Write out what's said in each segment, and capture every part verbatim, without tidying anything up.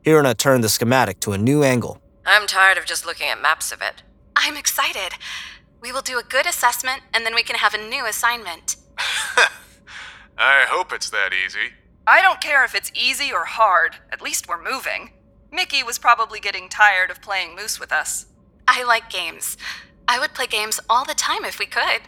Hirona turned the schematic to a new angle. I'm tired of just looking at maps of it. I'm excited. We will do a good assessment, and then we can have a new assignment. I hope it's that easy. I don't care if it's easy or hard. At least we're moving. Mickey was probably getting tired of playing Moose with us. I like games. I would play games all the time if we could.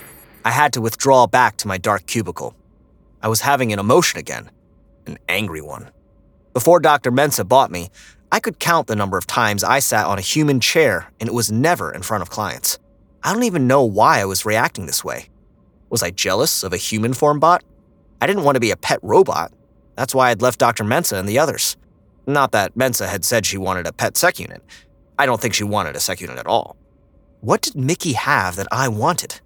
I had to withdraw back to my dark cubicle. I was having an emotion again, an angry one. Before Doctor Mensah bought me, I could count the number of times I sat on a human chair, and it was never in front of clients. I don't even know why I was reacting this way. Was I jealous of a human form bot? I didn't want to be a pet robot. That's why I'd left Doctor Mensah and the others. Not that Mensah had said she wanted a pet sec unit. I don't think she wanted a sec unit at all. What did Mickey have that I wanted?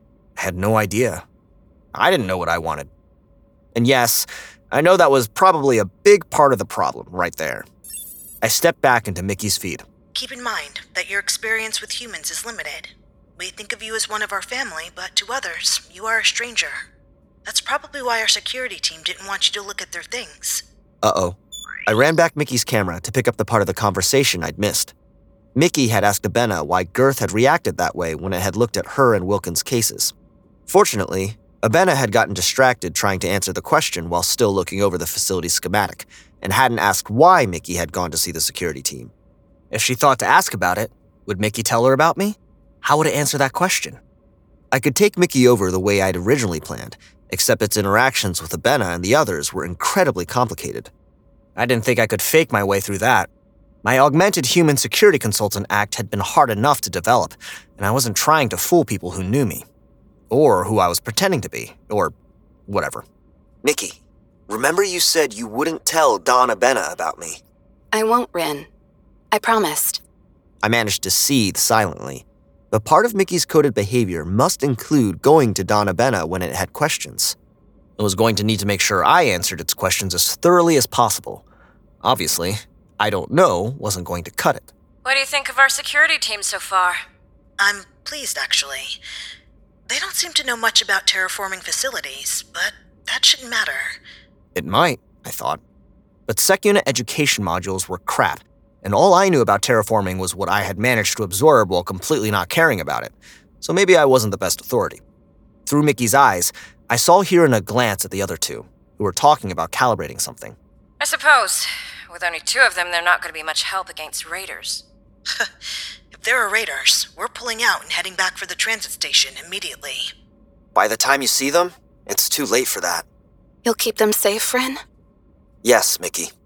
I had no idea. I didn't know what I wanted. And yes, I know that was probably a big part of the problem right there. I stepped back into Mickey's feed. Keep in mind that your experience with humans is limited. We think of you as one of our family, but to others, you are a stranger. That's probably why our security team didn't want you to look at their things. Uh-oh. I ran back Mickey's camera to pick up the part of the conversation I'd missed. Mickey had asked Abena why Girth had reacted that way when it had looked at her and Wilkins' cases. Fortunately, Abena had gotten distracted trying to answer the question while still looking over the facility's schematic, and hadn't asked why Mickey had gone to see the security team. If she thought to ask about it, would Mickey tell her about me? How would it answer that question? I could take Mickey over the way I'd originally planned, except its interactions with Abena and the others were incredibly complicated. I didn't think I could fake my way through that. My Augmented Human Security Consultant Act had been hard enough to develop, and I wasn't trying to fool people who knew me. Or who I was pretending to be, or whatever. Mickey, remember you said you wouldn't tell Don Abena about me? I won't, Rin. I promised. I managed to seethe silently. But part of Mickey's coded behavior must include going to Don Abena when it had questions. It was going to need to make sure I answered its questions as thoroughly as possible. Obviously, I don't know wasn't going to cut it. What do you think of our security team so far? I'm pleased, actually. They don't seem to know much about terraforming facilities, but that shouldn't matter. It might, I thought. But sec unit education modules were crap, and all I knew about terraforming was what I had managed to absorb while completely not caring about it, so maybe I wasn't the best authority. Through Mickey's eyes, I saw Hirona glance at the other two, who were talking about calibrating something. I suppose. With only two of them, they're not going to be much help against raiders. If there are raiders, we're pulling out and heading back for the transit station immediately. By the time you see them, it's too late for that. You'll keep them safe, Rin? Yes, Mickey.